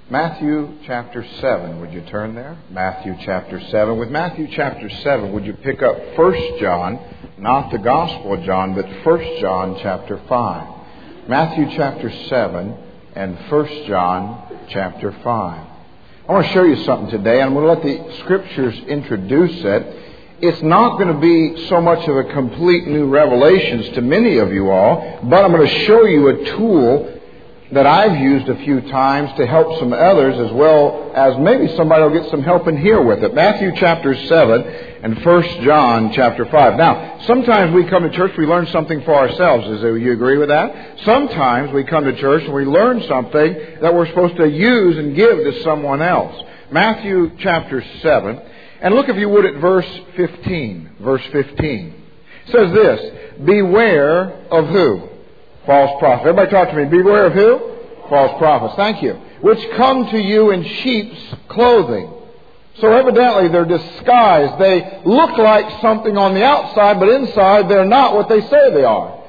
Matthew chapter 7. Would you turn there? Matthew chapter 7. With Matthew chapter 7, would you pick up 1 John, not the Gospel of John, but 1 John chapter 5. Matthew chapter 7 and 1 John chapter 5. I want to show you something today, and I'm going to let the Scriptures introduce it. It's not going to be so much of a complete new revelations to many of you all, but I'm going to show you a tool that I've used a few times to help some others, as well as maybe somebody will get some help in here with it. Matthew chapter 7 and 1 John chapter 5. Now, sometimes we come to church, we learn something for ourselves. Do you agree with that? Sometimes we come to church and we learn something that we're supposed to use and give to someone else. Matthew chapter 7. And look, if you would, at verse 15. Verse 15. It says this, beware of who? False prophets. Everybody talk to me. Beware of who? False prophets. Thank you. Which come to you in sheep's clothing. So evidently they're disguised. They look like something on the outside, but inside they're not what they say they are.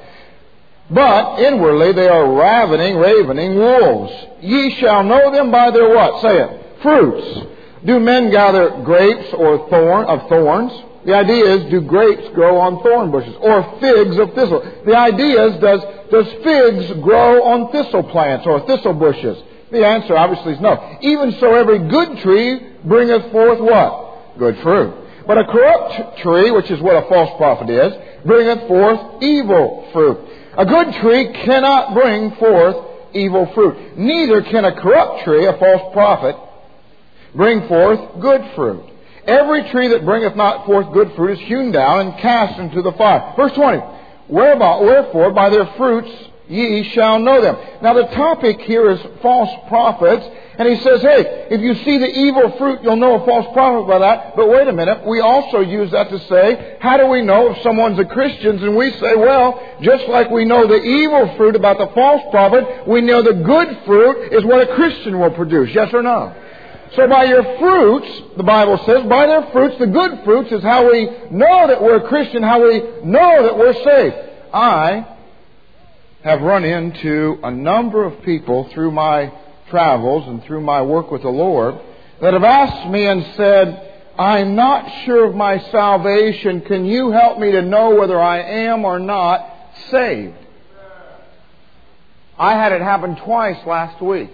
But inwardly they are ravening wolves. Ye shall know them by their what? Say it. Fruits. Do men gather grapes or thorns? The idea is, do grapes grow on thorn bushes? Or figs of thistle? The idea is, does figs grow on thistle plants or thistle bushes? The answer obviously is no. Even so, every good tree bringeth forth what? Good fruit. But a corrupt tree, which is what a false prophet is, bringeth forth evil fruit. A good tree cannot bring forth evil fruit. Neither can a corrupt tree, a false prophet, bring forth good fruit. Every tree that bringeth not forth good fruit is hewn down and cast into the fire. Verse 20. Wherefore by their fruits ye shall know them. Now the topic here is false prophets. And he says, hey, if you see the evil fruit, you'll know a false prophet by that. But wait a minute, we also use that to say, how do we know if someone's a Christian? And we say, well, just like we know the evil fruit about the false prophet, we know the good fruit is what a Christian will produce. Yes or no? So by your fruits, the Bible says, by their fruits, the good fruits is how we know that we're a Christian, how we know that we're saved. I have run into a number of people through my travels and through my work with the Lord that have asked me and said, I'm not sure of my salvation. Can you help me to know whether I am or not saved? I had it happen twice last week.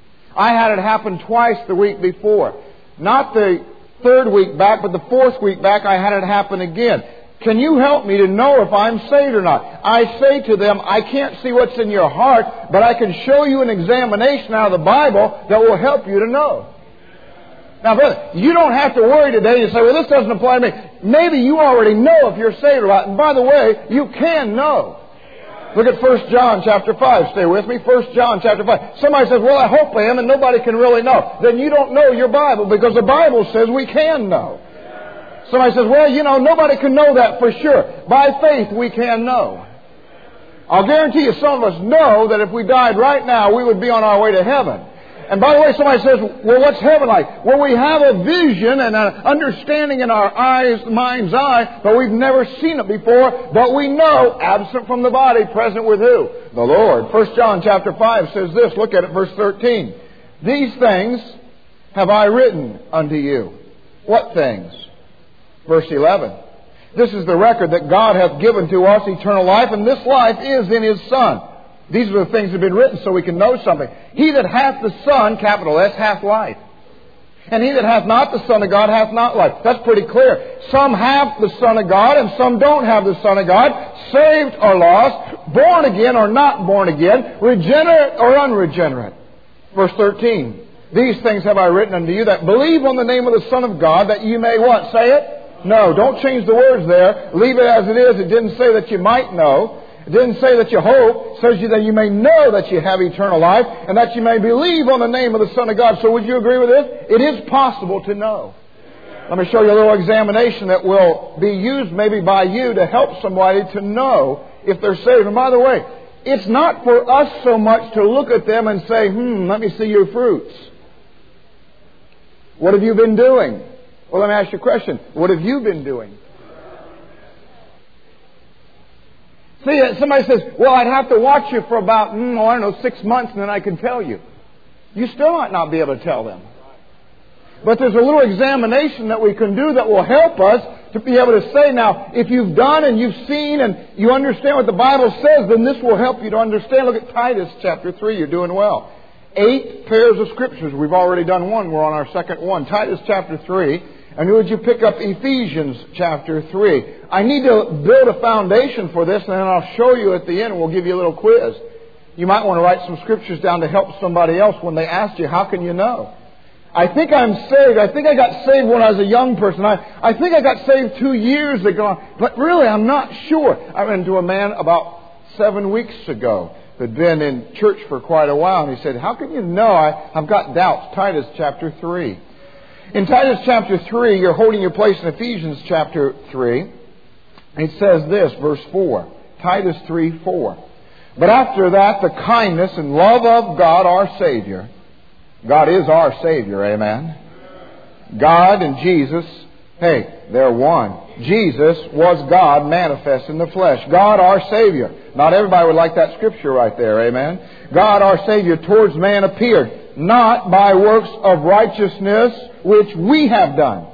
I had it happen twice the week before. Not the third week back, but the fourth week back, I had it happen again. Can you help me to know if I'm saved or not? I say to them, I can't see what's in your heart, but I can show you an examination out of the Bible that will help you to know. Now, brother, you don't have to worry today to say, well, this doesn't apply to me. Maybe you already know if you're saved or not. And by the way, you can know. Look at 1 John chapter 5. Stay with me. 1 John chapter 5. Somebody says, well, I hope I am, and nobody can really know. Then you don't know your Bible, because the Bible says we can know. Somebody says, well, nobody can know that for sure. By faith, we can know. I'll guarantee you some of us know that if we died right now, we would be on our way to heaven. And by the way, somebody says, well, what's heaven like? Well, we have a vision and an understanding in our mind's eye, but we've never seen it before. But we know, absent from the body, present with who? The Lord. 1 John chapter 5 says this. Look at it, verse 13. These things have I written unto you. What things? Verse 11. This is the record that God hath given to us, eternal life, and this life is in His Son. These are the things that have been written so we can know something. He that hath the Son, capital S, hath life. And he that hath not the Son of God hath not life. That's pretty clear. Some have the Son of God and some don't have the Son of God. Saved or lost, born again or not born again, regenerate or unregenerate. Verse 13. These things have I written unto you that believe on the name of the Son of God, that you may what? Say it? No, don't change the words there. Leave it as it is. It didn't say that you might know. It didn't say that you hope. It says that you may know that you have eternal life and that you may believe on the name of the Son of God. So would you agree with this? It is possible to know. Let me show you a little examination that will be used maybe by you to help somebody to know if they're saved. And by the way, it's not for us so much to look at them and say, let me see your fruits. What have you been doing? Well, let me ask you a question. What have you been doing? See, somebody says, well, I'd have to watch you for about, 6 months and then I can tell you. You still might not be able to tell them. But there's a little examination that we can do that will help us to be able to say, now, if you've done and you've seen and you understand what the Bible says, then this will help you to understand. Look at Titus chapter 3. You're doing well. 8 pairs of scriptures. We've already done one. We're on our second one. Titus chapter 3. And would you pick up Ephesians chapter 3? I need to build a foundation for this, and then I'll show you at the end, and we'll give you a little quiz. You might want to write some scriptures down to help somebody else when they ask you, how can you know? I think I'm saved. I think I got saved when I was a young person. I think I got saved 2 years ago. But really, I'm not sure. I ran into a man about 7 weeks ago who'd been in church for quite a while. And he said, how can you know? I've got doubts. Titus chapter 3. In Titus chapter 3, you're holding your place in Ephesians chapter 3. It says this, verse 4. Titus 3:4. But after that, the kindness and love of God our Savior. God is our Savior, amen? God and Jesus, hey, they're one. Jesus was God manifest in the flesh. God our Savior. Not everybody would like that scripture right there, amen? God our Savior towards man appeared, not by works of righteousness which we have done,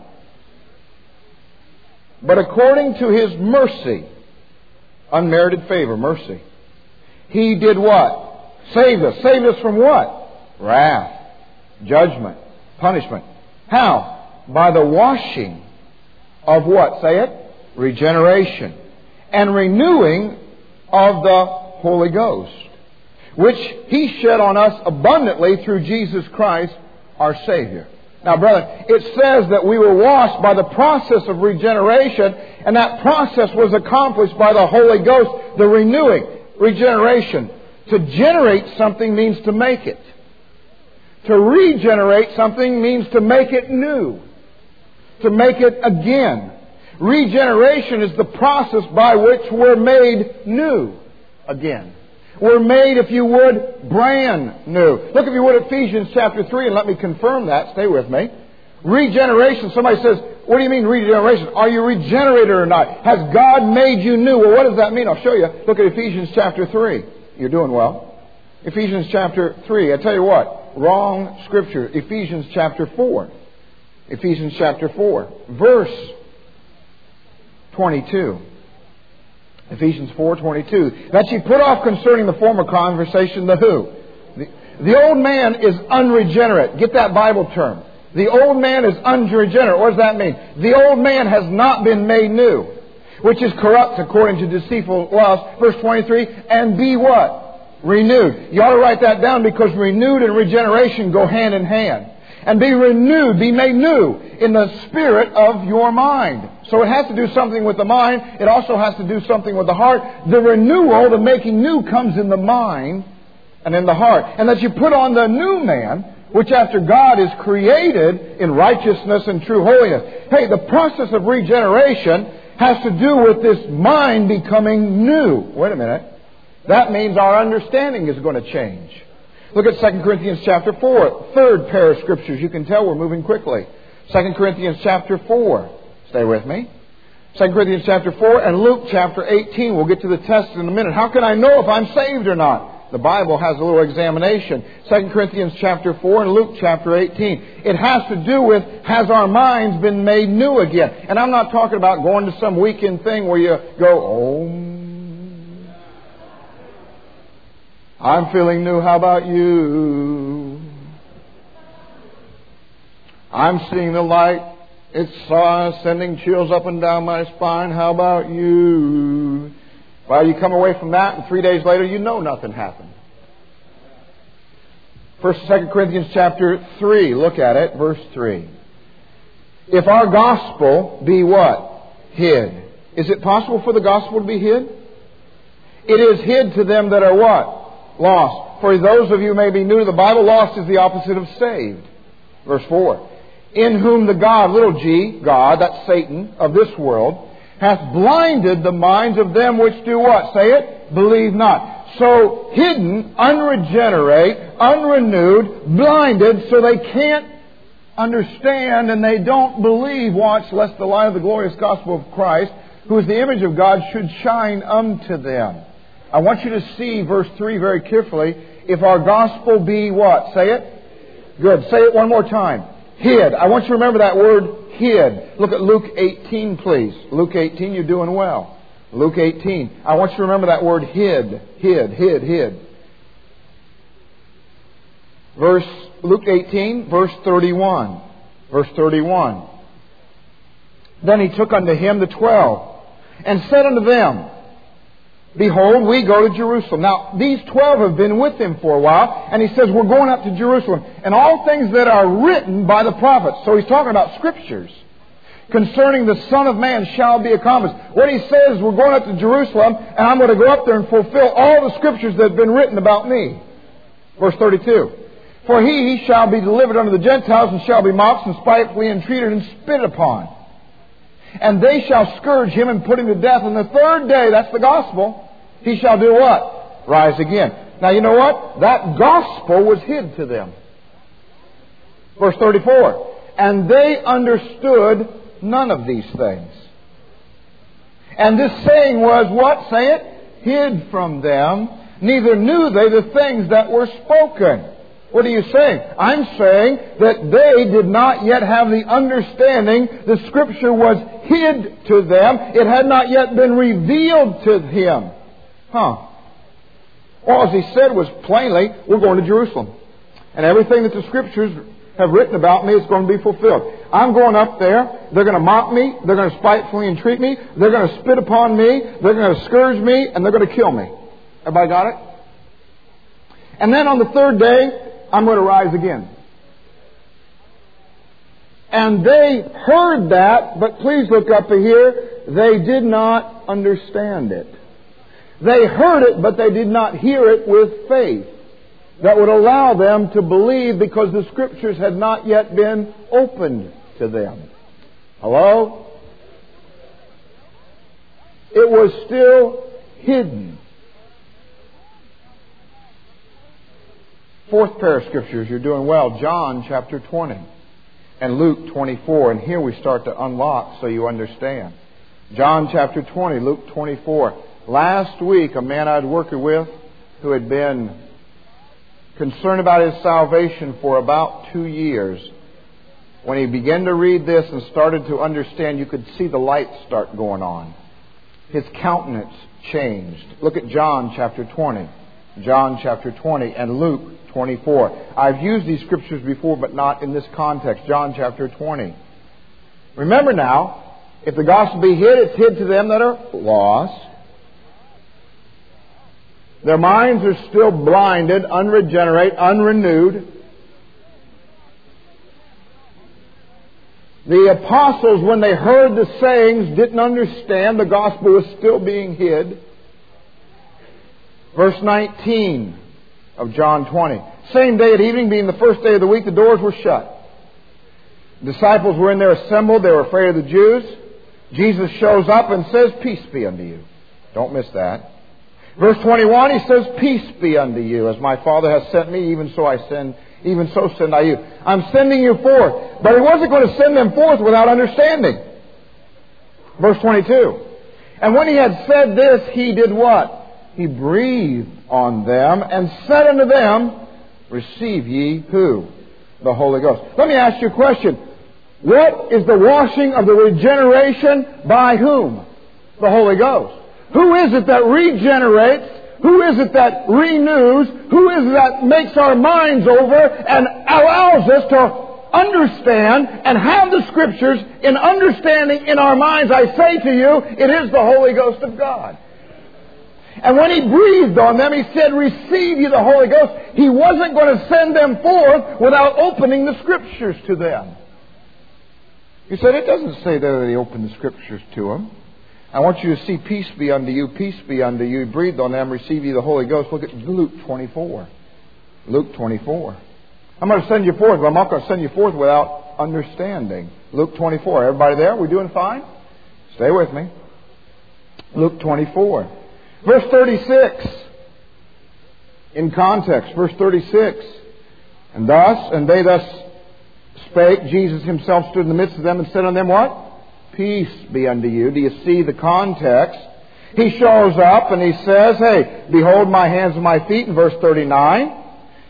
but according to His mercy, unmerited favor, mercy. He did what? Saved us. Saved us from what? Wrath. Judgment, punishment. How? By the washing of what? Say it. Regeneration. And renewing of the Holy Ghost, which He shed on us abundantly through Jesus Christ, our Savior. Now, brother, it says that we were washed by the process of regeneration, and that process was accomplished by the Holy Ghost, the renewing, regeneration. To generate something means to make it. To regenerate something means to make it new. To make it again. Regeneration is the process by which we're made new again. We're made, if you would, brand new. Look, if you would, Ephesians chapter 3, and let me confirm that. Stay with me. Regeneration. Somebody says, what do you mean regeneration? Are you regenerated or not? Has God made you new? Well, what does that mean? I'll show you. Look at Ephesians chapter 3. You're doing well. Ephesians chapter 3. I tell you what. Wrong scripture. Ephesians chapter 4. Ephesians chapter 4. Verse 22. Ephesians 4:22. That ye put off concerning the former conversation the who? The old man is unregenerate. Get that Bible term. The old man is unregenerate. What does that mean? The old man has not been made new, which is corrupt according to deceitful lust. Verse 23. And be what? Renewed. You ought to write that down, because renewed and regeneration go hand in hand. And be renewed, be made new in the spirit of your mind. So it has to do something with the mind. It also has to do something with the heart. The renewal, the making new, comes in the mind and in the heart. And that you put on the new man, which after God is created in righteousness and true holiness. Hey, the process of regeneration has to do with this mind becoming new. Wait a minute. That means our understanding is going to change. Look at 2 Corinthians chapter 4. Third pair of scriptures. You can tell we're moving quickly. 2 Corinthians chapter 4. Stay with me. 2 Corinthians chapter 4 and Luke chapter 18. We'll get to the test in a minute. How can I know if I'm saved or not? The Bible has a little examination. 2 Corinthians chapter 4 and Luke chapter 18. It has to do with, has our minds been made new again? And I'm not talking about going to some weekend thing where you go, oh, I'm feeling new. How about you? I'm seeing the light. It's sending chills up and down my spine. How about you? Well, you come away from that, and 3 days later, you know nothing happened. 1 and 2 Corinthians chapter 3. Look at it, verse 3. If our gospel be what? Hid. Is it possible for the gospel to be hid? It is hid to them that are what? Lost. For those of you who may be new to the Bible, lost is the opposite of saved. Verse 4. In whom the God, little g, God, that's Satan, of this world, hath blinded the minds of them which do what? Say it. Believe not. So hidden, unregenerate, unrenewed, blinded, so they can't understand and they don't believe. Watch, lest the light of the glorious gospel of Christ, who is the image of God, should shine unto them. I want you to see verse 3 very carefully. If our gospel be what? Say it. Good. Say it one more time. Hid. I want you to remember that word hid. Look at Luke 18, please. Luke 18, you're doing well. Luke 18. I want you to remember that word hid. Hid. Luke 18, verse 31. Verse 31. Then he took unto him the 12, and said unto them, Behold, we go to Jerusalem. Now, these 12 have been with him for a while, and he says, we're going up to Jerusalem. And all things that are written by the prophets. So he's talking about Scriptures concerning the Son of Man shall be accomplished. What he says is, we're going up to Jerusalem, and I'm going to go up there and fulfill all the Scriptures that have been written about me. Verse 32. For he shall be delivered unto the Gentiles, and shall be mocked, and spitefully entreated, and spit upon. And they shall scourge him and put him to death. And the third day, that's the gospel, he shall do what? Rise again. Now you know what? That gospel was hid to them. Verse 34. And they understood none of these things. And this saying was what? Say it? Hid from them. Neither knew they the things that were spoken. What are you saying? I'm saying that they did not yet have the understanding. The Scripture was hid to them. It had not yet been revealed to him. All he said was plainly, we're going to Jerusalem. And everything that the Scriptures have written about me is going to be fulfilled. I'm going up there. They're going to mock me. They're going to spitefully entreat me. They're going to spit upon me. They're going to scourge me. And they're going to kill me. Everybody got it? And then on the third day, I'm going to rise again. And they heard that, but please look up here, they did not understand it. They heard it, but they did not hear it with faith that would allow them to believe, because the Scriptures had not yet been opened to them. Hello? It was still hidden. Fourth pair of Scriptures, you're doing well. John chapter 20 and Luke 24. And here we start to unlock so you understand. John chapter 20, Luke 24. Last week, a man I'd worked with who had been concerned about his salvation for about 2 years, when he began to read this and started to understand, you could see the light start going on. His countenance changed. Look at John chapter 20. John chapter 20 and Luke 24. I've used these Scriptures before, but not in this context. John chapter 20. Remember now, if the gospel be hid, it's hid to them that are lost. Their minds are still blinded, unregenerate, unrenewed. The apostles, when they heard the sayings, didn't understand. The gospel was still being hid. Verse 19 of John 20. Same day at evening, being the first day of the week, the doors were shut. The disciples were in there assembled. They were afraid of the Jews. Jesus shows up and says, Peace be unto you. Don't miss that. Verse 21, He says, Peace be unto you. As my Father has sent me, even so send I you. I'm sending you forth. But He wasn't going to send them forth without understanding. Verse 22. And when He had said this, He did what? He breathed on them and said unto them, Receive ye who? The Holy Ghost. Let me ask you a question. What is the washing of the regeneration by whom? The Holy Ghost. Who is it that regenerates? Who is it that renews? Who is it that makes our minds over and allows us to understand and have the Scriptures in understanding in our minds? I say to you, it is the Holy Ghost of God. And when He breathed on them, He said, Receive ye the Holy Ghost. He wasn't going to send them forth without opening the Scriptures to them. He said, it doesn't say there that He opened the Scriptures to them. I want you to see, Peace be unto you, peace be unto you. He breathed on them, receive ye the Holy Ghost. Look at Luke 24. Luke 24. I'm going to send you forth, but I'm not going to send you forth without understanding. Luke 24. Everybody there? We doing fine? Stay with me. Luke 24. Verse 36. In context, verse 36. And they thus spake. Jesus Himself stood in the midst of them and said unto them, what? Peace be unto you. Do you see the context? He shows up and He says, Hey, behold my hands and my feet, in verse 39.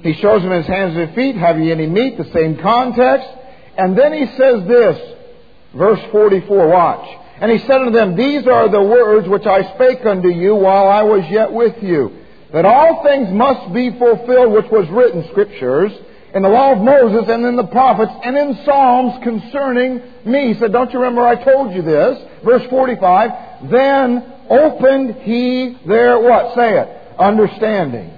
He shows them his hands and his feet. Have ye any meat? The same context. And then he says this, verse 44, watch. And he said unto them, These are the words which I spake unto you while I was yet with you, that all things must be fulfilled which was written, Scriptures, in the law of Moses and in the prophets and in Psalms concerning me. He said, don't you remember I told you this? Verse 45, Then opened he their, what? Say it. Understanding.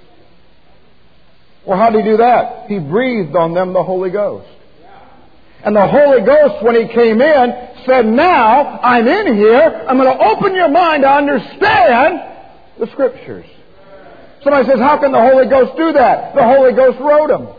Well, how did he do that? He breathed on them the Holy Ghost. And the Holy Ghost, when He came in, said, now I'm in here. I'm going to open your mind to understand the Scriptures. Somebody says, how can the Holy Ghost do that? The Holy Ghost wrote them.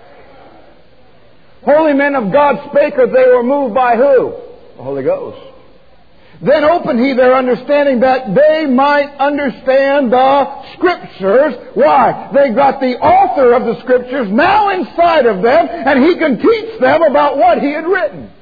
Holy men of God spake as they were moved by who? The Holy Ghost. Then opened He their understanding that they might understand the Scriptures. Why? They got the author of the Scriptures now inside of them, and He can teach them about what He had written.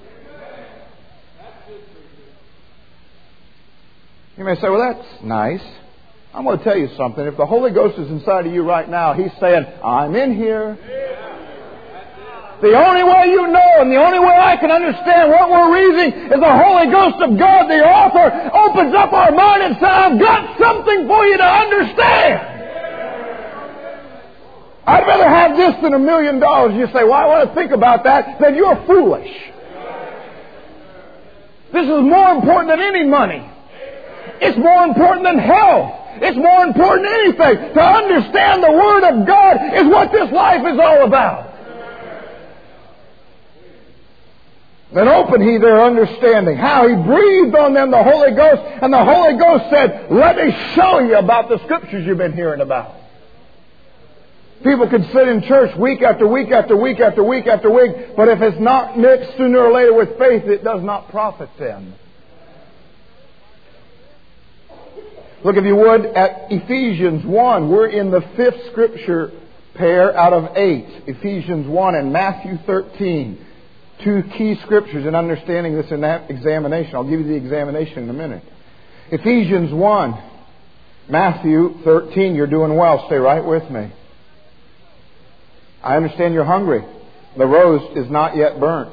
You may say, well, that's nice. I'm going to tell you something. If the Holy Ghost is inside of you right now, He's saying, I'm in here. The only way you know and the only way I can understand what we're reading is the Holy Ghost of God, the author, opens up our mind and says, I've got something for you to understand. I'd rather have this than $1 million. You say, well, I want to think about that. Then you're foolish. This is more important than any money. It's more important than health. It's more important than anything. To understand the Word of God is what this life is all about. Then opened He their understanding. How? He breathed on them the Holy Ghost, and the Holy Ghost said, let me show you about the Scriptures you've been hearing about. People can sit in church week after week after week after week after week, but if it's not mixed sooner or later with faith, it does not profit them. Look, if you would, at Ephesians 1. We're in the 5th Scripture pair out of 8. Ephesians 1 and Matthew 13. Two key Scriptures in understanding this in that examination. I'll give you the examination in a minute. Ephesians 1, Matthew 13. You're doing well. Stay right with me. I understand you're hungry. The roast is not yet burnt.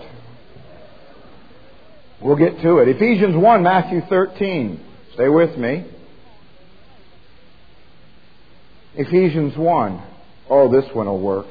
We'll get to it. Ephesians 1, Matthew 13. Stay with me. Ephesians 1. Oh, this one will work.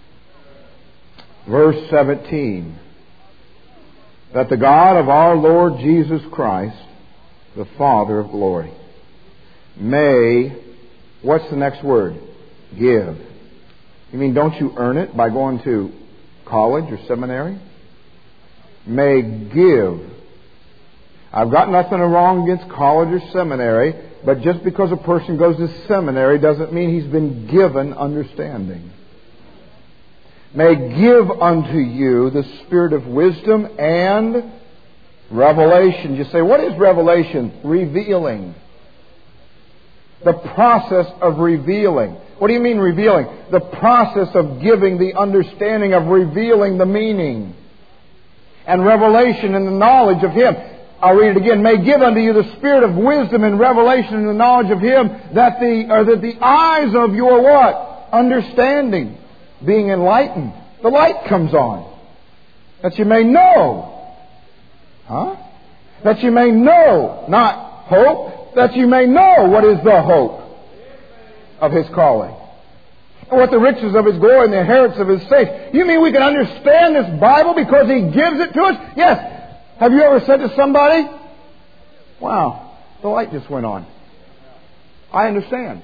Verse 17. That the God of our Lord Jesus Christ, the Father of glory, may, what's the next word? Give. You mean don't you earn it by going to college or seminary? May give. I've got nothing wrong against college or seminary, but just because a person goes to seminary doesn't mean he's been given understanding. May give unto you the spirit of wisdom and revelation. You say, what is revelation? Revealing. The process of revealing. What do you mean revealing? The process of giving the understanding of revealing the meaning. And revelation and the knowledge of Him. I'll read it again. May give unto you the spirit of wisdom and revelation and the knowledge of Him, that the eyes of your what? Understanding, being enlightened, the light comes on. That you may know. Huh? That you may know, not hope, that you may know what is the hope of His calling. And what the riches of His glory and the inheritance of His saints. You mean we can understand this Bible because He gives it to us? Yes. Have you ever said to somebody, wow, the light just went on. I understand.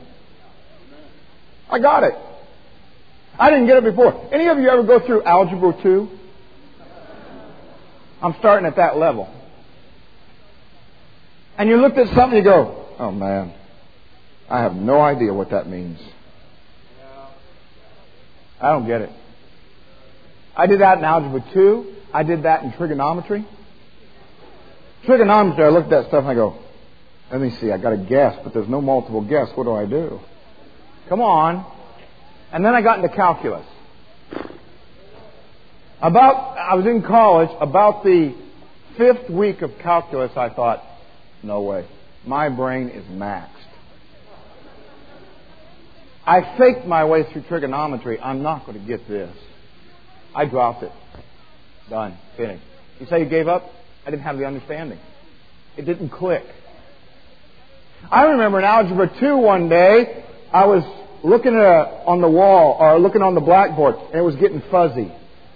I got it. I didn't get it before. Any of you ever go through Algebra 2? I'm starting at that level. And you looked at something and you go, oh man, I have no idea what that means. I don't get it. I did that in Algebra 2. I did that in trigonometry. Trigonometry, I looked at that stuff and I go, let me see, I got a guess, but there's no multiple guess. What do I do? Come on. And then I got into calculus. I was in college, about the 5th week of calculus, I thought, no way. My brain is maxed. I faked my way through trigonometry. I'm not going to get this. I dropped it. Done. Finished. You say you gave up? I didn't have the understanding. It didn't click. I remember in Algebra 2 one day, I was looking on the wall, or looking on the blackboard, and it was getting fuzzy.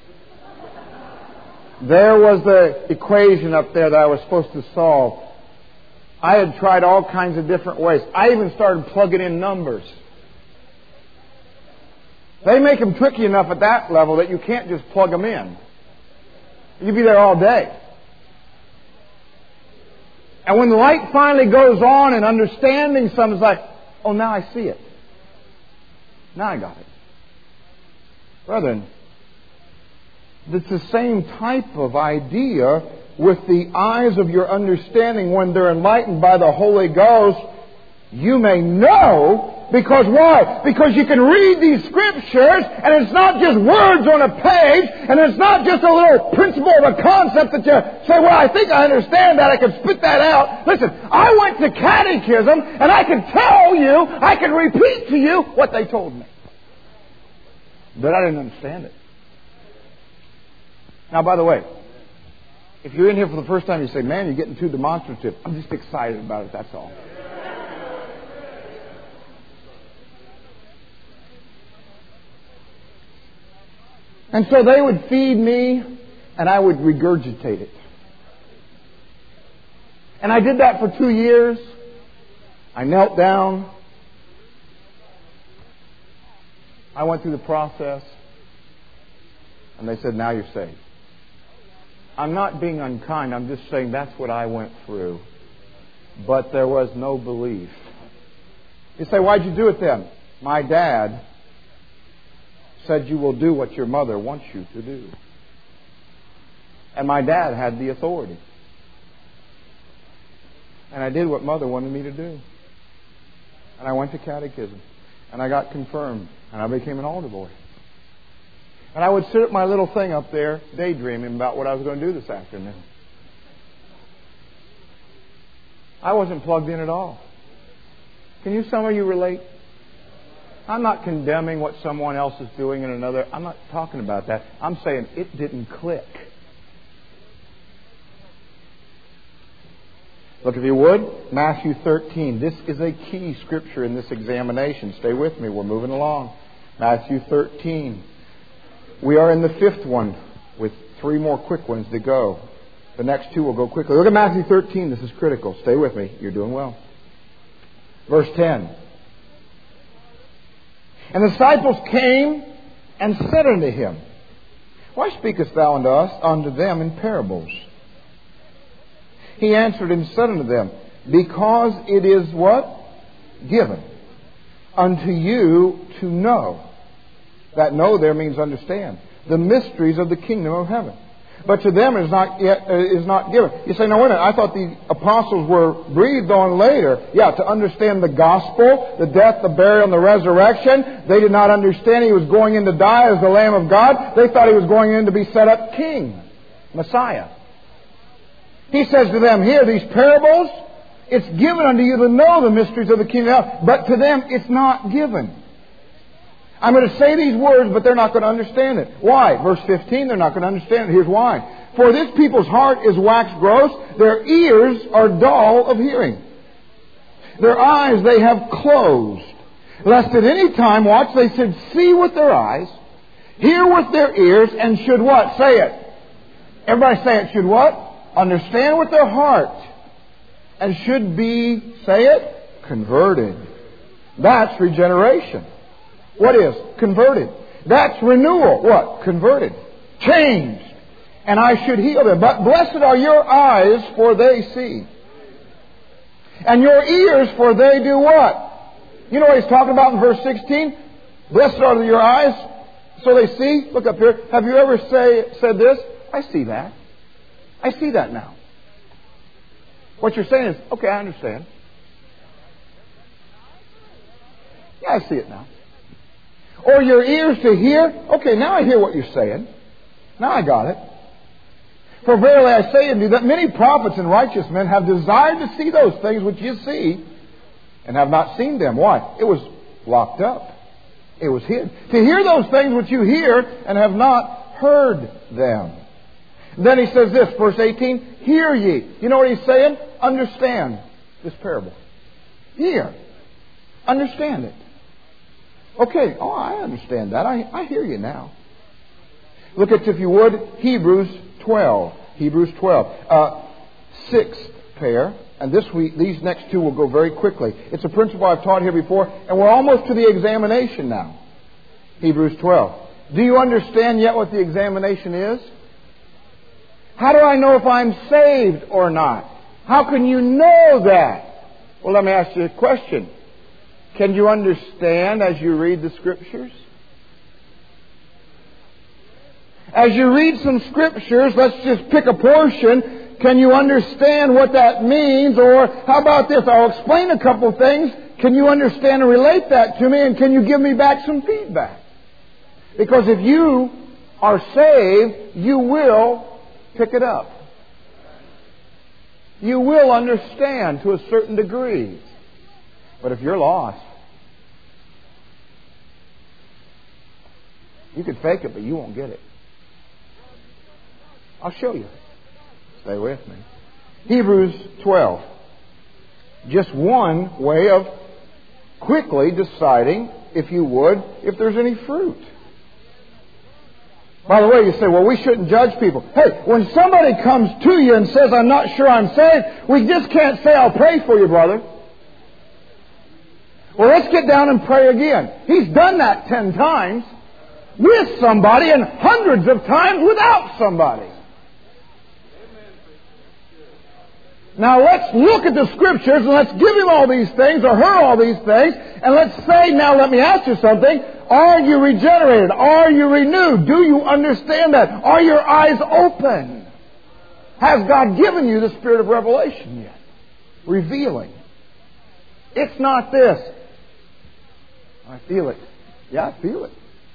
There was the equation up there that I was supposed to solve. I had tried all kinds of different ways. I even started plugging in numbers. They make them tricky enough at that level that you can't just plug them in. You'd be there all day. And when the light finally goes on and understanding something, it's like, oh, now I see it. Now I got it. Brethren, it's the same type of idea with the eyes of your understanding when they're enlightened by the Holy Ghost. You may know. Because why? Because you can read these Scriptures and it's not just words on a page and it's not just a little principle of a concept that you say, well, I think I understand that. I can spit that out. Listen, I went to catechism and I can tell you, I can repeat to you what they told me. But I didn't understand it. Now, by the way, if you're in here for the first time, you say, man, you're getting too demonstrative. I'm just excited about it, that's all. And so they would feed me, and I would regurgitate it. And I did that for 2 years. I knelt down. I went through the process. And they said, now you're saved. I'm not being unkind. I'm just saying that's what I went through. But there was no belief. You say, why'd you do it then? My dad said you will do what your mother wants you to do. And my dad had the authority. And I did what Mother wanted me to do. And I went to catechism. And I got confirmed. And I became an altar boy. And I would sit at my little thing up there daydreaming about what I was going to do this afternoon. I wasn't plugged in at all. Can some of you relate? I'm not condemning what someone else is doing in another. I'm not talking about that. I'm saying it didn't click. Look, if you would, Matthew 13. This is a key scripture in this examination. Stay with me. We're moving along. Matthew 13. We are in the 5th one with 3 more quick ones to go. The next 2 will go quickly. Look at Matthew 13. This is critical. Stay with me. You're doing well. Verse 10. And the disciples came and said unto him, why speakest thou unto them in parables? He answered and said unto them, because it is what? Given unto you to know. That know there means understand. The mysteries of the kingdom of heaven. But to them is not given. You say, no, wait a minute. I thought the apostles were breathed on later. Yeah, to understand the gospel, the death, the burial, and the resurrection. They did not understand he was going in to die as the Lamb of God. They thought he was going in to be set up king, Messiah. He says to them here, these parables, it's given unto you to know the mysteries of the kingdom of heaven. But to them, it's not given. I'm going to say these words, but they're not going to understand it. Why? Verse 15, they're not going to understand it. Here's why. For this people's heart is waxed gross, their ears are dull of hearing. Their eyes they have closed. Lest at any time, watch, they should see with their eyes, hear with their ears, and should what? Say it. Everybody say it. Should what? Understand with their heart. And should be, say it, converted. That's regeneration. What is? Converted. That's renewal. What? Converted. Changed. And I should heal them. But blessed are your eyes, for they see. And your ears, for they do what? You know what he's talking about in verse 16? Blessed are your eyes, so they see. Look up here. Have you ever said this? I see that. I see that now. What you're saying is, okay, I understand. Yeah, I see it now. Or your ears to hear. Okay, now I hear what you're saying. Now I got it. For verily I say unto you that many prophets and righteous men have desired to see those things which you see and have not seen them. Why? It was locked up. It was hid. To hear those things which you hear and have not heard them. Then he says this, verse 18, hear ye. You know what he's saying? Understand this parable. Hear. Understand it. Okay, I understand that. I hear you now. Look at, if you would, Hebrews 12. Hebrews 12. Sixth pair. And these next two will go very quickly. It's a principle I've taught here before, and we're almost to the examination now. Hebrews 12. Do you understand yet what the examination is? How do I know if I'm saved or not? How can you know that? Well, let me ask you a question. Can you understand as you read the Scriptures? As you read some Scriptures, let's just pick a portion. Can you understand what that means? Or how about this? I'll explain a couple of things. Can you understand and relate that to me? And can you give me back some feedback? Because if you are saved, you will pick it up. You will understand to a certain degree. But if you're lost, you can fake it, but you won't get it. I'll show you. Stay with me. Hebrews 12. Just one way of quickly deciding, if you would, if there's any fruit. By the way, you say, well, we shouldn't judge people. Hey, when somebody comes to you and says, I'm not sure I'm saved, we just can't say, I'll pray for you, brother. Well, let's get down and pray again. He's done that 10 times with somebody and hundreds of times without somebody. Now let's look at the Scriptures and let's give him all these things or her all these things, and let's say, now let me ask you something. Are you regenerated? Are you renewed? Do you understand that? Are your eyes open? Has God given you the spirit of revelation yet? Revealing. It's not this. I feel it. Yeah, I feel it.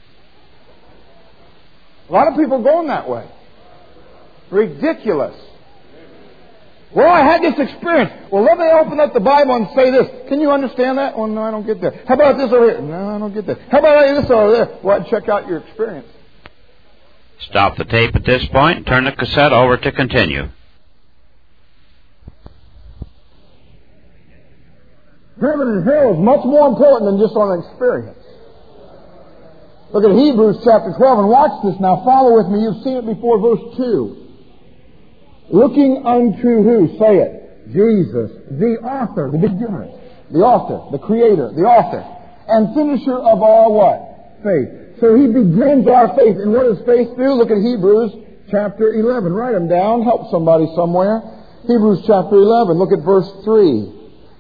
A lot of people going that way. Ridiculous. Well, I had this experience. Well, let me open up the Bible and say this. Can you understand that? Oh, no, I don't get that. How about this over here? No, I don't get that. How about this over there? Well, check out your experience. Stop the tape at this point. Turn the cassette over to continue. Heaven and hell is much more important than just on experience. Look at Hebrews chapter 12 and watch this now. Follow with me. You've seen it before, verse 2. Looking unto who? Say it. Jesus, the author, the beginner, the author, the creator, the author, and finisher of our what? Faith. So he begins our faith. And what does faith do? Look at Hebrews chapter 11. Write them down. Help somebody somewhere. Hebrews chapter 11. Look at verse 3.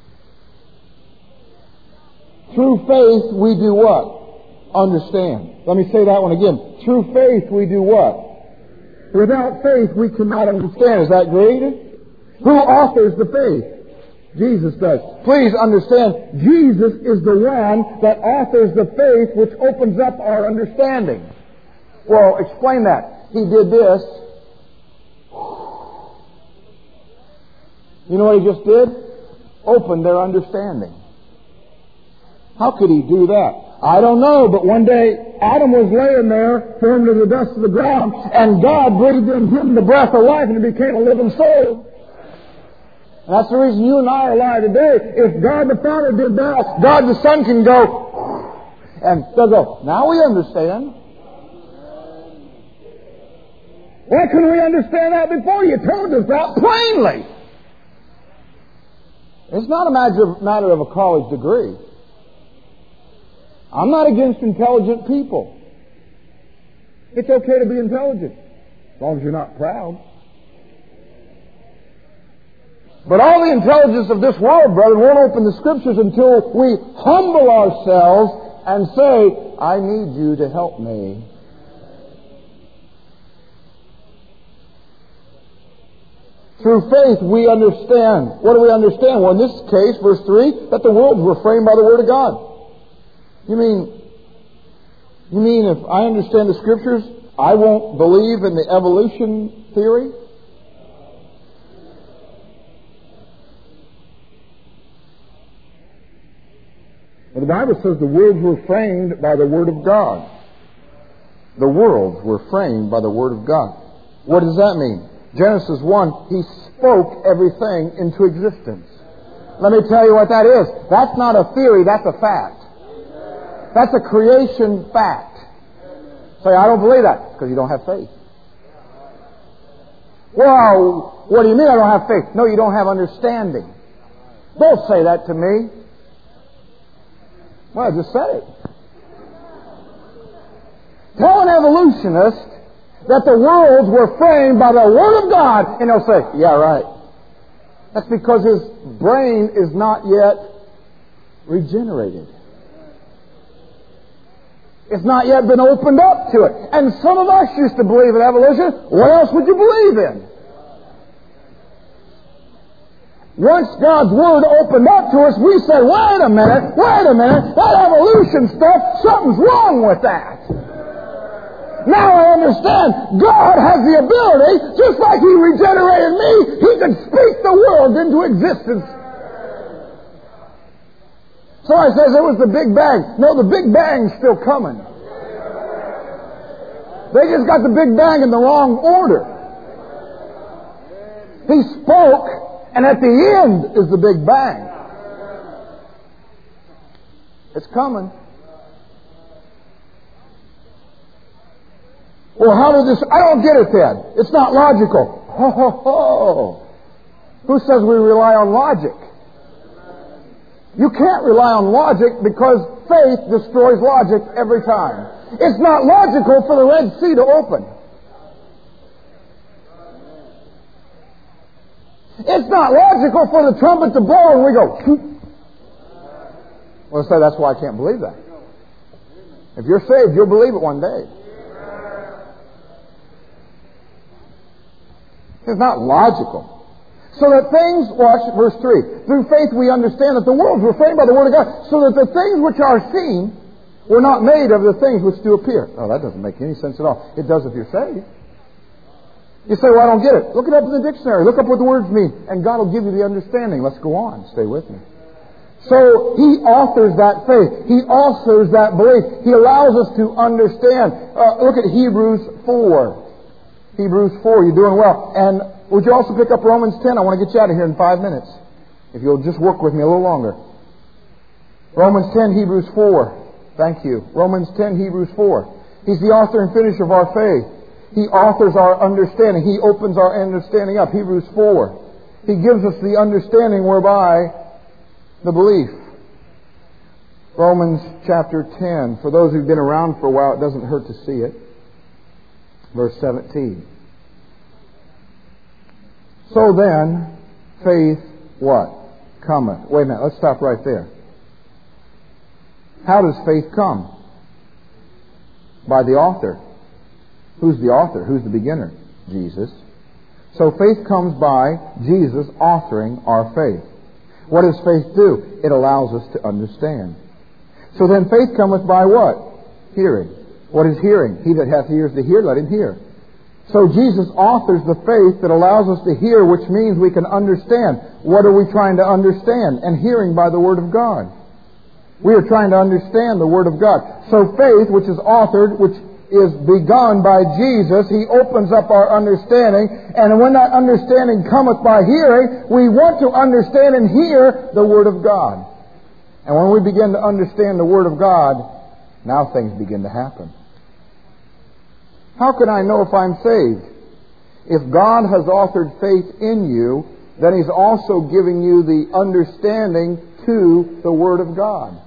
Through faith we do what? Understand. Let me say that one again. Through faith we do what? Without faith, we cannot understand. Is that great? Who authors the faith? Jesus does. Please understand, Jesus is the one that authors the faith which opens up our understanding. Well, explain that. He did this. You know what he just did? Opened their understanding. How could he do that? I don't know, but one day Adam was laying there, formed of the dust of the ground, and God breathed in him the breath of life, and he became a living soul. And that's the reason you and I are alive today. If God the Father did that, God the Son can go, and they'll go, now we understand. Why couldn't we understand that before? You told us that plainly. It's not a matter of a college degree. I'm not against intelligent people. It's okay to be intelligent, as long as you're not proud. But all the intelligence of this world, brother, won't open the Scriptures until we humble ourselves and say, I need you to help me. Through faith we understand. What do we understand? Well, in this case, verse 3, that the worlds were framed by the Word of God. You mean if I understand the Scriptures, I won't believe in the evolution theory? Well, the Bible says the worlds were framed by the Word of God. The worlds were framed by the Word of God. What does that mean? Genesis 1, He spoke everything into existence. Let me tell you what that is. That's not a theory, that's a fact. That's a creation fact. Say, I don't believe that. Because you don't have faith. Well, what do you mean I don't have faith? No, you don't have understanding. Don't say that to me. Well, I just said it. Tell an evolutionist that the worlds were framed by the Word of God, and he'll say, yeah, right. That's because his brain is not yet regenerated. It's not yet been opened up to it. And some of us used to believe in evolution. What else would you believe in? Once God's Word opened up to us, we said, wait a minute, that evolution stuff, something's wrong with that. Now I understand God has the ability, just like He regenerated me, He can speak the world into existence. Somebody says it was the Big Bang. No, the Big Bang's still coming. They just got the Big Bang in the wrong order. He spoke, and at the end is the Big Bang. It's coming. Well, how does this... I don't get it then. It's not logical. Ho, ho, ho. Who says we rely on logic? You can't rely on logic because faith destroys logic every time. It's not logical for the Red Sea to open. It's not logical for the trumpet to blow and we go... Shoot. Well, say that's why I can't believe that. If you're saved, you'll believe it one day. It's not logical. So that things, watch verse 3, through faith we understand that the worlds were framed by the Word of God, so that the things which are seen were not made of the things which do appear. Oh, that doesn't make any sense at all. It does if you're saved. You say, well, I don't get it. Look it up in the dictionary. Look up what the words mean, and God will give you the understanding. Let's go on. Stay with me. So He authors that faith. He authors that belief. He allows us to understand. Look at Hebrews 4. Hebrews 4, you're doing well. And would you also pick up Romans 10? I want to get you out of here in 5 minutes. If you'll just work with me a little longer. Romans 10, Hebrews 4. Thank you. Romans 10, Hebrews 4. He's the author and finisher of our faith. He authors our understanding. He opens our understanding up. Hebrews 4. He gives us the understanding whereby the belief. Romans chapter 10. For those who've been around for a while, it doesn't hurt to see it. Verse 17. So then, faith, what? Cometh. Wait a minute, let's stop right there. How does faith come? By the author. Who's the author? Who's the beginner? Jesus. So faith comes by Jesus authoring our faith. What does faith do? It allows us to understand. So then faith cometh by what? Hearing. What is hearing? He that hath ears to hear, let him hear. So Jesus authors the faith that allows us to hear, which means we can understand. What are we trying to understand? And hearing by the Word of God. We are trying to understand the Word of God. So faith, which is authored, which is begun by Jesus, He opens up our understanding. And when that understanding cometh by hearing, we want to understand and hear the Word of God. And when we begin to understand the Word of God, now things begin to happen. How can I know if I'm saved? If God has authored faith in you, then He's also giving you the understanding to the Word of God.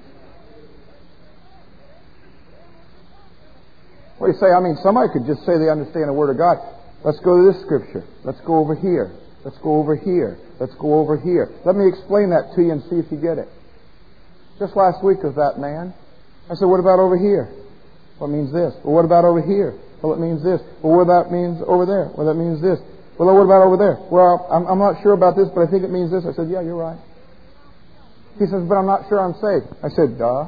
Well, you say, somebody could just say they understand the Word of God. Let's go to this Scripture. Let's go over here. Let's go over here. Let's go over here. Let me explain that to you and see if you get it. Just last week was that man. I said, what about over here? Well, it means this. Well, what about over here? Well, it means this. Well, what about means over there? Well, that means this. Well, what about over there? Well, I'm not sure about this, but I think it means this. I said, yeah, you're right. He says, but I'm not sure I'm saved. I said, duh.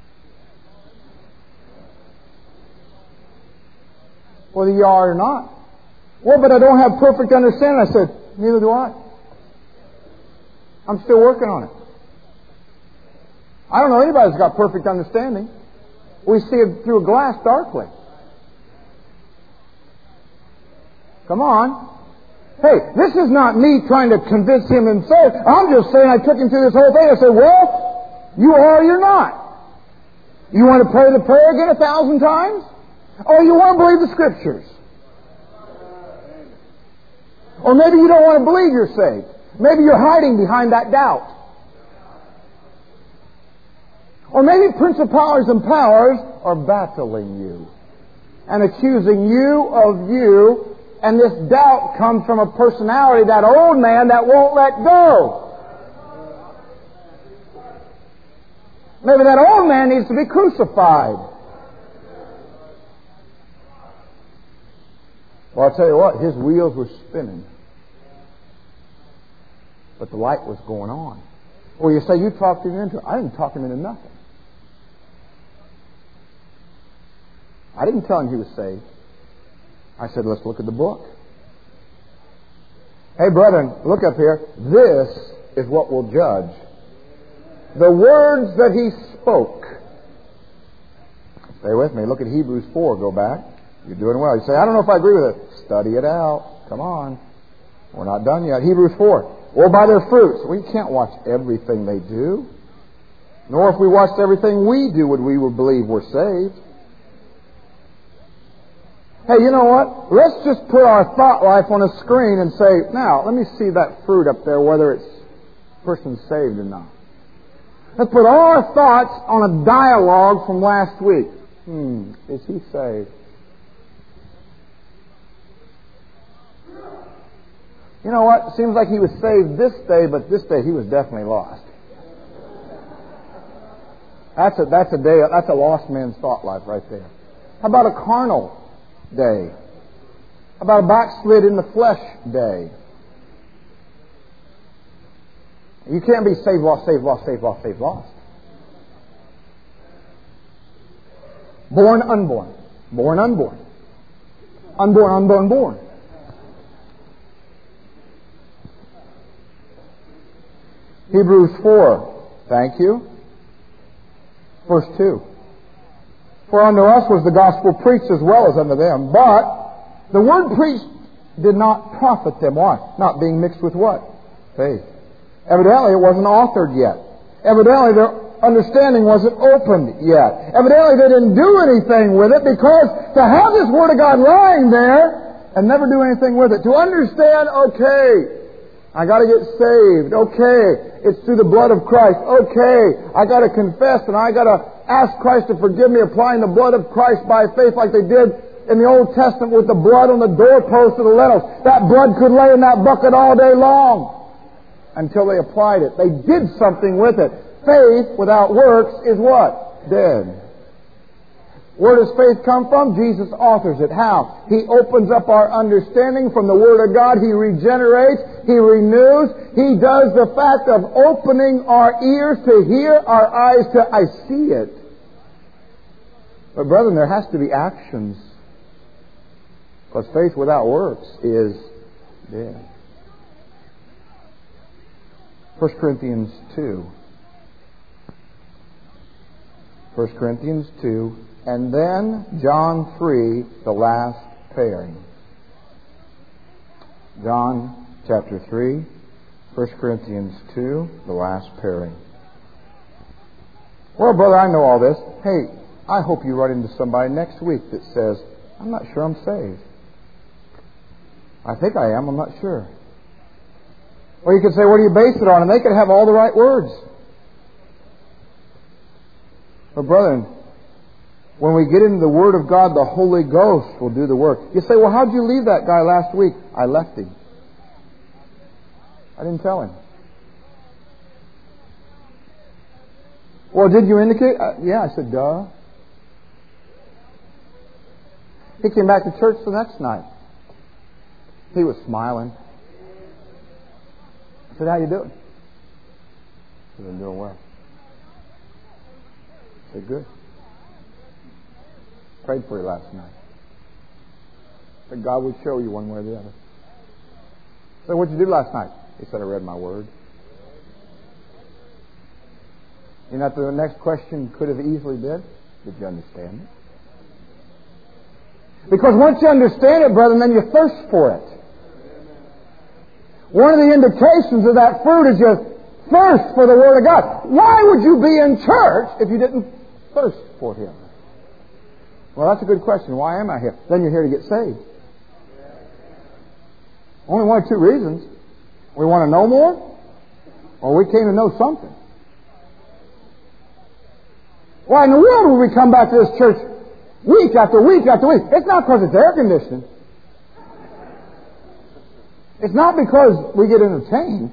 Whether you are or not. Well, but I don't have perfect understanding. I said, neither do I. I'm still working on it. I don't know anybody that's got perfect understanding. We see it through a glass darkly. Come on. Hey, this is not me trying to convince him himself. I'm just saying I took him through this whole thing. I said, well, you are or you're not. You want to pray the prayer again 1,000 times? Or you want to believe the Scriptures? Or maybe you don't want to believe you're saved. Maybe you're hiding behind that doubt. Or maybe principalities and powers are battling you and accusing you of you. And this doubt comes from a personality, that old man that won't let go. Maybe that old man needs to be crucified. Well, I'll tell you what, his wheels were spinning. But the light was going on. Well, you say, you talked him into it. I didn't talk him into nothing. I didn't tell him he was saved. I said, let's look at the book. Hey, brethren, look up here. This is what will judge. The words that he spoke. Stay with me. Look at Hebrews 4. Go back. You're doing well. You say, I don't know if I agree with it. Study it out. Come on. We're not done yet. Hebrews 4. Or by their fruits. We can't watch everything they do. Nor if we watched everything we do would we believe we're saved. Hey, you know what? Let's just put our thought life on a screen and say, now, let me see that fruit up there, whether it's person saved or not. Let's put all our thoughts on a dialogue from last week. Is he saved? You know what? It seems like he was saved this day, but this day he was definitely lost. That's a lost man's thought life right there. How about a carnal day? How about a backslid in the flesh day? You can't be saved, lost, saved, lost, saved, lost, saved, lost. Born, unborn. Born, unborn. Unborn, unborn, born. Hebrews 4. Thank you. Verse 2. For unto us was the gospel preached as well as unto them. But the word preached did not profit them. Why? Not being mixed with what? Faith. Evidently it wasn't authored yet. Evidently their understanding wasn't opened yet. Evidently they didn't do anything with it, because to have this Word of God lying there and never do anything with it. To understand, okay, I got to get saved. Okay, it's through the blood of Christ. Okay, I got to confess and I got to ask Christ to forgive me, applying the blood of Christ by faith like they did in the Old Testament with the blood on the doorpost of the lintels. That blood could lay in that bucket all day long until they applied it. They did something with it. Faith without works is what? Dead. Where does faith come from? Jesus authors it. How? He opens up our understanding from the Word of God. He regenerates. He renews. He does the fact of opening our ears to hear, our eyes to I see it. But brethren, there has to be actions. Because faith without works is dead. 1 Corinthians 2. 1 Corinthians 2. And then John 3, the last pairing. John chapter 3, 1 Corinthians 2, the last pairing. Well, brother, I know all this. Hey, I hope you run into somebody next week that says, I'm not sure I'm saved. I think I am, I'm not sure. Or you could say, what do you base it on? And they could have all the right words. But brethren, when we get into the Word of God, the Holy Ghost will do the work. You say, well, how'd you leave that guy last week? I left him. I didn't tell him. Well, did you indicate? Yeah, I said, duh. He came back to church the next night. He was smiling. I said, how you doing? He said, I'm doing well. I said, good. Prayed for you last night. That God would show you one way or the other. So what'd you do last night? He said, I read my Word. You know what the next question could have easily been? Did you understand it? Because once you understand it, brethren, then you thirst for it. One of the indications of that fruit is your thirst for the Word of God. Why would you be in church if you didn't thirst for Him? Well, that's a good question. Why am I here? Then you're here to get saved. Only one or two reasons. We want to know more, or we came to know something. Why in the world would we come back to this church week after week after week? It's not because it's air conditioned. It's not because we get entertained.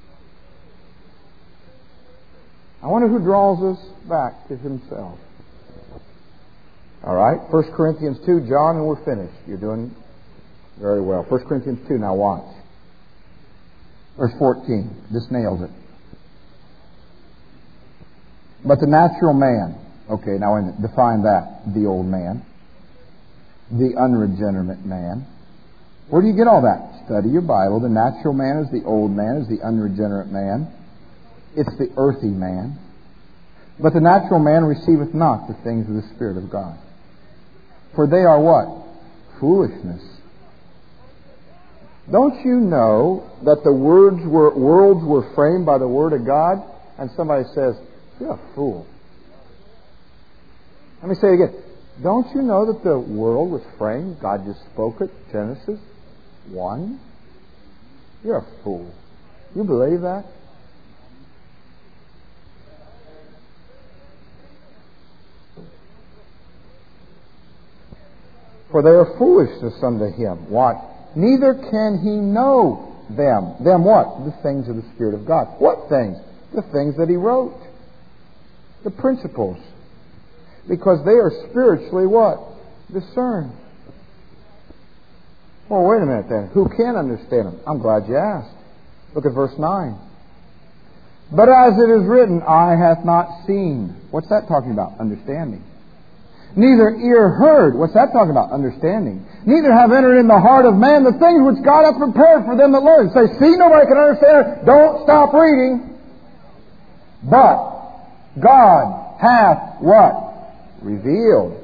I wonder who draws us back to Himself. All right, 1 Corinthians 2, John, and we're finished. You're doing very well. 1 Corinthians 2, now watch. Verse 14, this nails it. But the natural man, okay, now define that, the old man, the unregenerate man. Where do you get all that? Study your Bible. The natural man is the old man, is the unregenerate man. It's the earthy man. But the natural man receiveth not the things of the Spirit of God. For they are what? Foolishness. Don't you know that the worlds were framed by the Word of God? And somebody says, you're a fool. Let me say it again. Don't you know that the world was framed? God just spoke it. Genesis 1. You're a fool. You believe that? For they are foolishness unto him. What? Neither can he know them. Them what? The things of the Spirit of God. What things? The things that he wrote. The principles. Because they are spiritually what? Discerned. Well, wait a minute then. Who can understand them? I'm glad you asked. Look at verse 9. But as it is written, eye hath not seen. What's that talking about? Understanding. Neither ear heard. What's that talking about? Understanding. Neither have entered in the heart of man the things which God hath prepared for them that learn. Say, see, nobody can understand it. Don't stop reading. But God hath what? Revealed.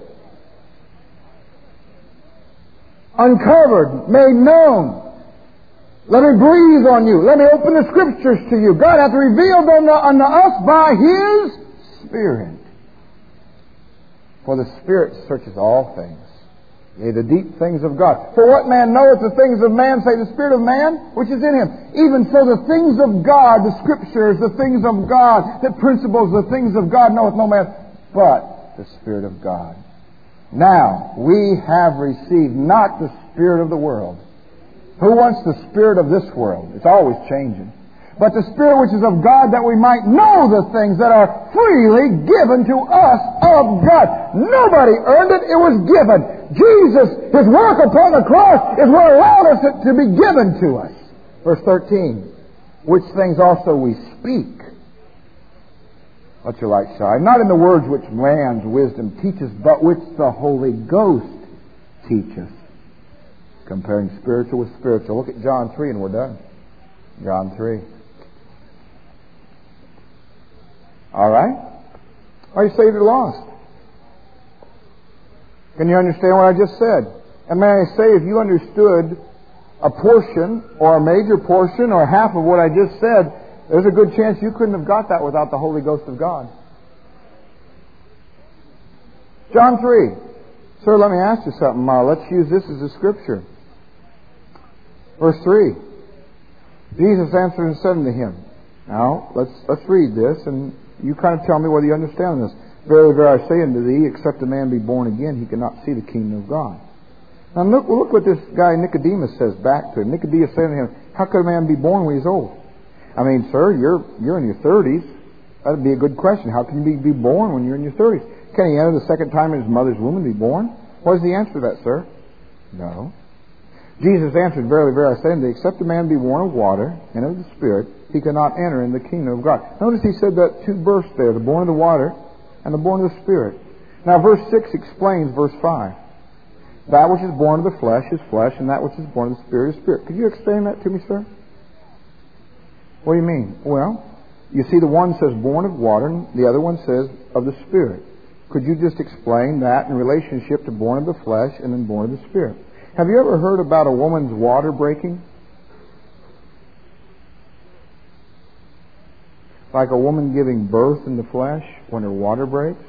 Uncovered. Made known. Let me breathe on you. Let me open the Scriptures to you. God hath revealed unto us by His Spirit. For the Spirit searches all things, yea, the deep things of God. For what man knoweth the things of man, say the Spirit of man, which is in him. Even so the things of God, the Scriptures, the things of God, the principles, the things of God knoweth no man, but the Spirit of God. Now, we have received not the spirit of the world. Who wants the spirit of this world? It's always changing. But the Spirit which is of God, that we might know the things that are freely given to us of God. Nobody earned it. It was given. Jesus, His work upon the cross is what allowed us it to be given to us. Verse 13. Which things also we speak. Let your light shine. Not in the words which man's wisdom teaches, but which the Holy Ghost teacheth. Comparing spiritual with spiritual. Look at John 3 and we're done. John 3. All right? Are you saved or lost? Can you understand what I just said? And may I say, if you understood a portion or a major portion or half of what I just said, there's a good chance you couldn't have got that without the Holy Ghost of God. John 3. Sir, let me ask you something. Let's use this as a scripture. Verse 3. Jesus answered and said unto him. Now, let's read this, and you kind of tell me whether you understand this. Verily, verily, I say unto thee, except a man be born again, he cannot see the kingdom of God. Now, look what this guy Nicodemus says back to him. Nicodemus said to him, how could a man be born when he's old? I mean, sir, you're in your 30s. That would be a good question. How can you be born when you're in your 30s? Can he enter the second time in his mother's womb and be born? What is the answer to that, sir? No. Jesus answered, verily, verily, I say unto thee, except a man be born of water and of the Spirit, he cannot enter in the kingdom of God. Notice he said that two births there, the born of the water and the born of the Spirit. Now verse 6 explains verse 5. That which is born of the flesh is flesh, and that which is born of the Spirit is spirit. Could you explain that to me, sir? What do you mean? Well, You see, the one says born of water, and the other one says of the Spirit. Could you just explain that in relationship to born of the flesh and then born of the Spirit? Have you ever heard about a woman's water breaking? Like a woman giving birth in the flesh when her water breaks?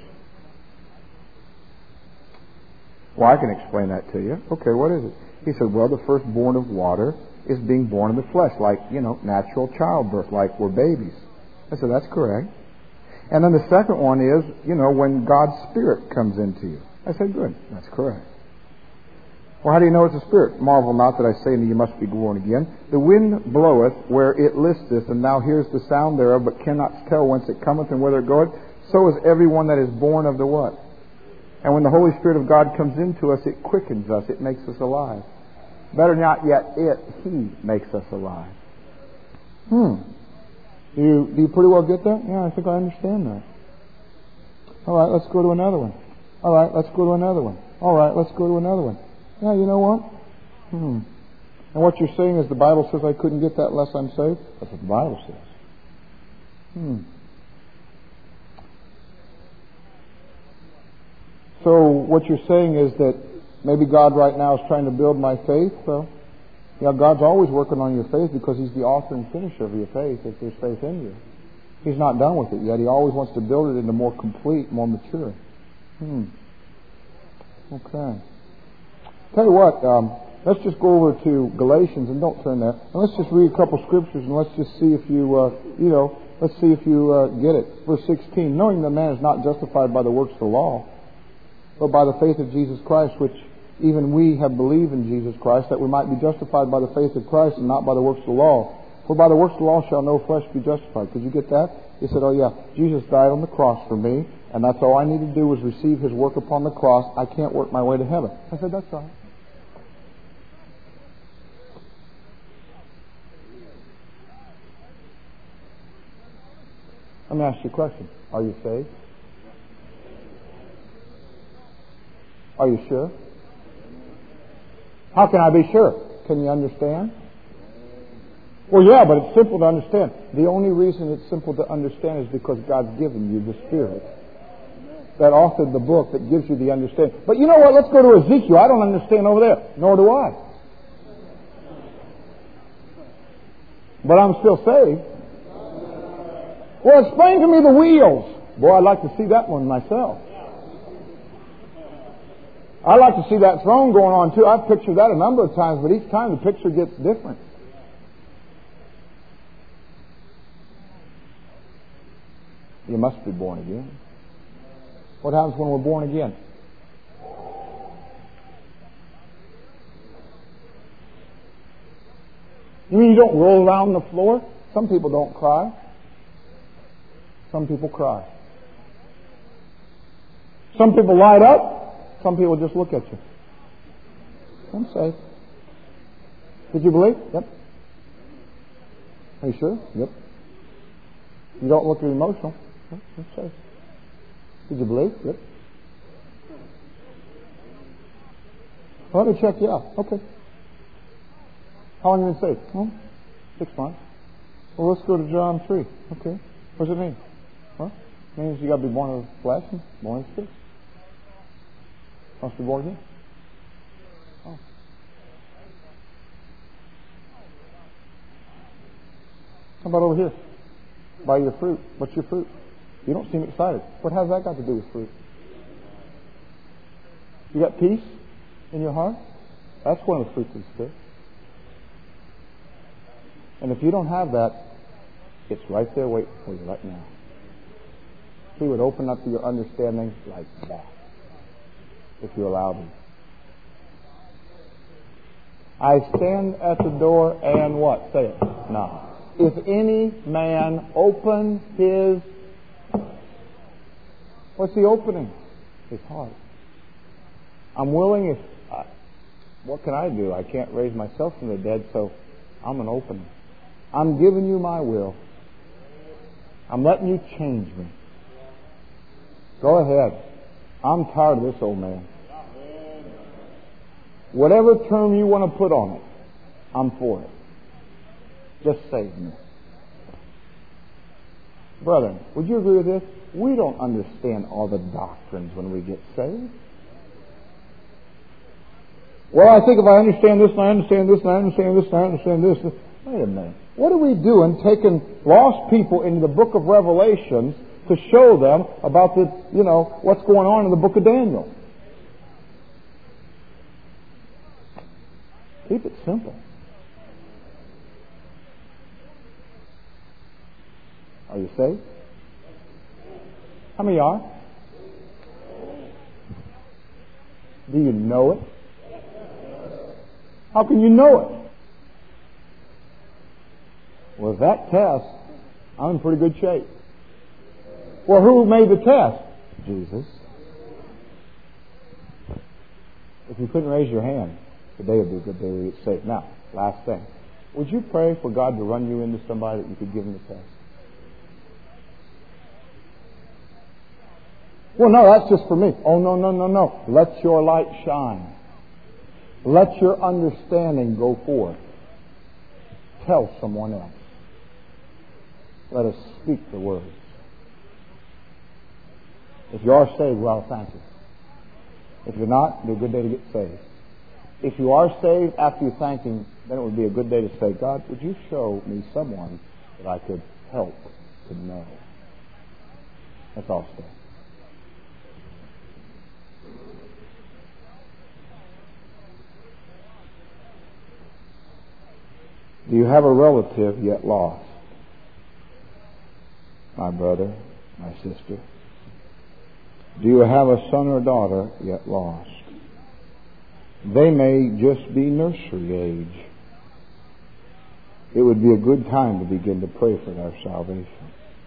Well, I can explain that to you. Okay, what is it? He said, well, the firstborn of water is being born of the flesh, like, natural childbirth, like we're babies. I said, that's correct. And then the second one is, when God's Spirit comes into you. I said, good, that's correct. Well, how do you know it's a Spirit? Marvel not that I say unto you, must be born again. The wind bloweth where it listeth, and thou hearest the sound thereof, but cannot tell whence it cometh and whither it goeth. So is everyone that is born of the what? And when the Holy Spirit of God comes into us, it quickens us. It makes us alive. Better not yet, He makes us alive. Do you pretty well get that? Yeah, I think I understand that. All right, let's go to another one. All right, let's go to another one. All right, let's go to another one. Yeah, you know what? And what you're saying is the Bible says I couldn't get that unless I'm saved? That's what the Bible says. So what you're saying is that maybe God right now is trying to build my faith. So, God's always working on your faith because He's the author and finisher of your faith if there's faith in you. He's not done with it yet. He always wants to build it into more complete, more mature. Okay. Tell you what, let's just go over to Galatians, and don't turn there. And let's just read a couple scriptures, and let's just see if you, let's see if you get it. Verse 16, knowing that man is not justified by the works of the law, but by the faith of Jesus Christ, which even we have believed in Jesus Christ, that we might be justified by the faith of Christ and not by the works of the law. For by the works of the law shall no flesh be justified. Could you get that? He said, Jesus died on the cross for me, and that's all I need to do was receive His work upon the cross. I can't work my way to heaven. I said, that's right. Let me ask you a question. Are you saved? Are you sure? How can I be sure? Can you understand? Well, yeah, but it's simple to understand. The only reason it's simple to understand is because God's given you the Spirit that authored the book that gives you the understanding. But you know what? Let's go to Ezekiel. I don't understand over there. Nor do I. But I'm still saved. Well, explain to me the wheels. Boy, I'd like to see that one myself. I'd like to see that throne going on too. I've pictured that a number of times, but each time the picture gets different. You must be born again. What happens when we're born again? You mean you don't roll around on the floor? Some people don't cry. Some people cry. Some people light up. Some people just look at you. I'm safe. Did you believe? Yep. Are you sure? Yep. You don't look emotional. Yep. I'm safe. Did you believe? Yep. Well, let me check you out. Okay. How long have you been saved? 6 months. Well, let's go to John 3. Okay. What does it mean? Well, it means you got to be born of the flesh and born of the Spirit. Must be born again. Oh. How about over here? By your fruit. What's your fruit? You don't seem excited. What has that got to do with fruit? You got peace in your heart? That's one of the fruits of the Spirit. And if you don't have that, it's right there waiting for you right now. He would open up your understanding like that, if you allow me. I stand at the door and what? Say it. Knock. If any man open his... What's he opening? His heart. I'm willing if... what can I do? I can't raise myself from the dead, so I'm an opener. I'm giving you my will. I'm letting you change me. Go ahead. I'm tired of this old man. Whatever term you want to put on it, I'm for it. Just save me. Brethren, would you agree with this? We don't understand all the doctrines when we get saved. Well, I think if I understand this, and I understand this, and I understand this, and I understand this. Wait a minute. What are we doing taking lost people into the book of Revelations to show them about the, what's going on in the book of Daniel? Keep it simple. Are you saved? How many are? Do you know it? How can you know it? With that test, I'm in pretty good shape. Well, who made the test? Jesus. If you couldn't raise your hand, today would be a good day to get saved. Now, last thing. Would you pray for God to run you into somebody that you could give him the test? Well, no, that's just for me. Oh, no. Let your light shine. Let your understanding go forth. Tell someone else. Let us speak the words. If you are saved, well, thank you. If you're not, it'll be a good day to get saved. If you are saved, after you thank Him, then it would be a good day to say, God, would you show me someone that I could help to know? Let's all stand. Do you have a relative yet lost? My brother, my sister. Do you have a son or daughter yet lost? They may just be nursery age. It would be a good time to begin to pray for their salvation.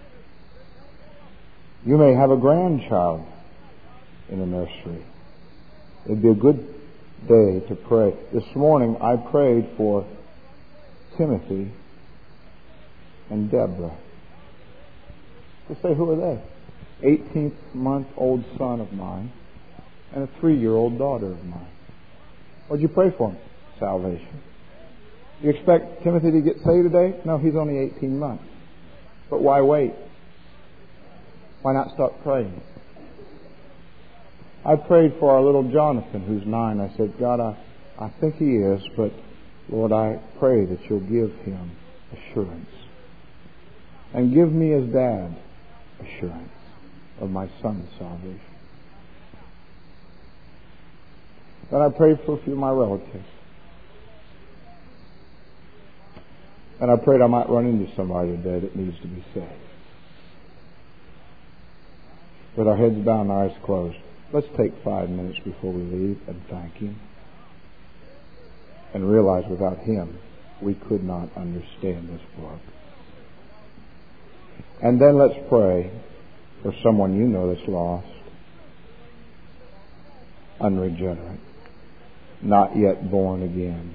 You may have a grandchild in a nursery. It would be a good day to pray. This morning I prayed for Timothy and Deborah. Just say, who are they? 18-month-old son of mine and a 3-year-old daughter of mine. What'd you pray for him? Salvation. You expect Timothy to get saved today? No, he's only 18 months. But why wait? Why not start praying? I prayed for our little Jonathan, who's 9. I said, God, I think he is, but Lord, I pray that you'll give him assurance. And give me as dad assurance of my son's salvation. Then I prayed for a few of my relatives. And I prayed I might run into somebody today that needs to be saved. With our heads bowed and our eyes closed, let's take 5 minutes before we leave and thank Him. And realize without Him, we could not understand this book. And then let's pray for someone you know that's lost, unregenerate, not yet born again.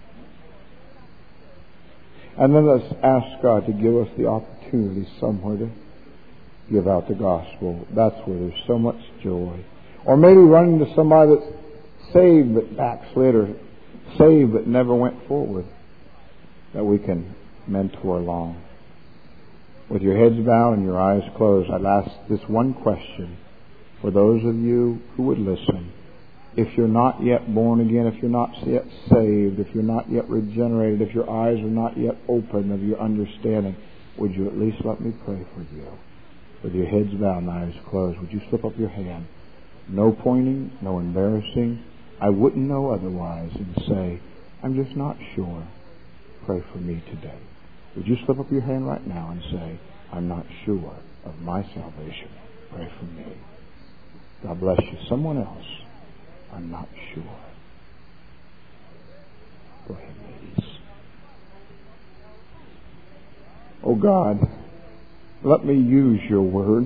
And then let's ask God to give us the opportunity somewhere to give out the gospel. That's where there's so much joy. Or maybe run into somebody that's saved but backslid, or saved but never went forward, that we can mentor along. With your heads bowed and your eyes closed, I'd ask this one question for those of you who would listen. If you're not yet born again, if you're not yet saved, if you're not yet regenerated, if your eyes are not yet open of your understanding, would you at least let me pray for you? With your heads bowed and eyes closed, would you slip up your hand? No pointing, no embarrassing. I wouldn't know otherwise, and say, I'm just not sure. Pray for me today. Would you slip up your hand right now and say, I'm not sure of my salvation. Pray for me. God bless you. Someone else. I'm not sure. Go ahead, ladies. Oh God, let me use your word.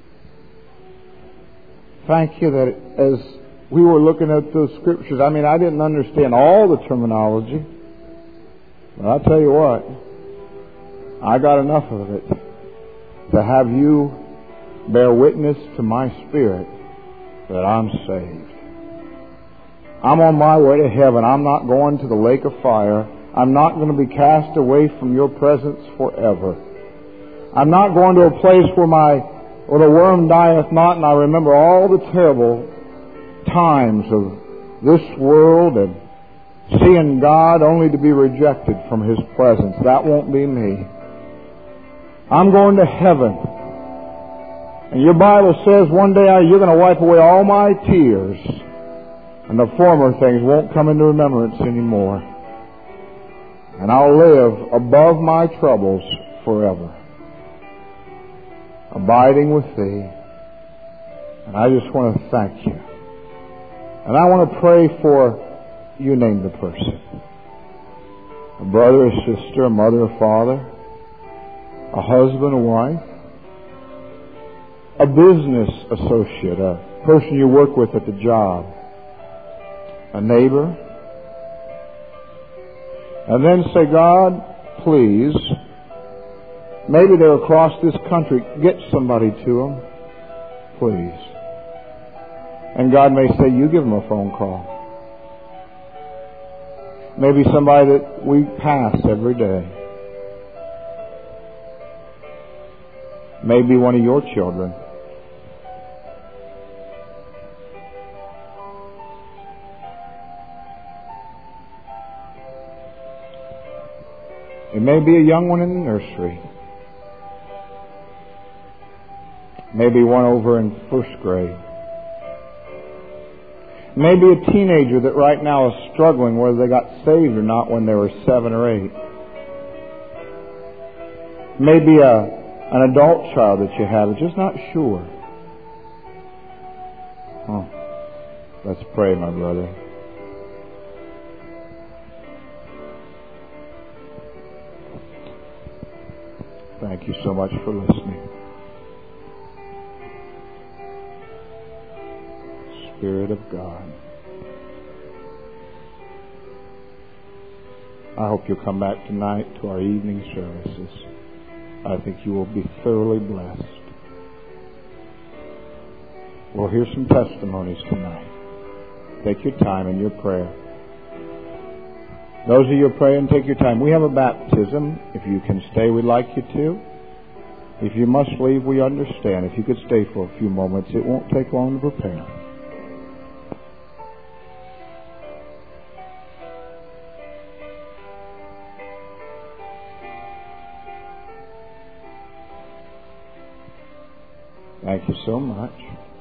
Thank you that as we were looking at those scriptures, I didn't understand all the terminology. But I'll tell you what, I got enough of it to have you bear witness to my spirit that I'm saved. I'm on my way to heaven. I'm not going to the lake of fire. I'm not going to be cast away from your presence forever. I'm not going to a place where the worm dieth not, and I remember all the terrible times of this world and seeing God only to be rejected from His presence. That won't be me. I'm going to heaven. And your Bible says one day you're going to wipe away all my tears, and the former things won't come into remembrance anymore. And I'll live above my troubles forever, abiding with Thee. And I just want to thank You. And I want to pray for, you name the person, a brother, a sister, a mother, a father, a husband, a wife, a business associate, a person you work with at the job, a neighbor. And then say, God, please, maybe they're across this country, get somebody to them, please. And God may say, you give them a phone call. Maybe somebody that we pass every day. Maybe one of your children. It may be a young one in the nursery. Maybe one over in first grade. Maybe a teenager that right now is struggling whether they got saved or not when they were 7 or 8. Maybe an adult child that you have is just not sure. Let's pray, my brother. Thank you so much for listening. Spirit of God, I hope you'll come back tonight to our evening services. I think you will be thoroughly blessed. We'll hear some testimonies tonight. Take your time in your prayer. Those of you who are praying, take your time. We have a baptism. If you can stay, we'd like you to. If you must leave, we understand. If you could stay for a few moments, it won't take long to prepare. Thank you so much.